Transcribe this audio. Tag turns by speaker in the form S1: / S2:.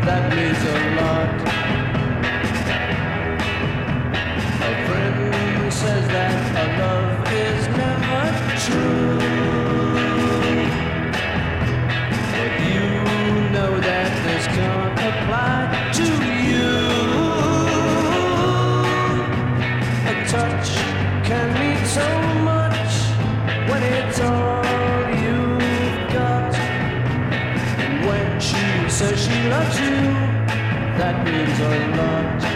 S1: that means a lot. A friend says that a love is never true, but you know that this can't apply to you. A touch can mean so much when it's all you've got. And when she says she loves you, that means a lot.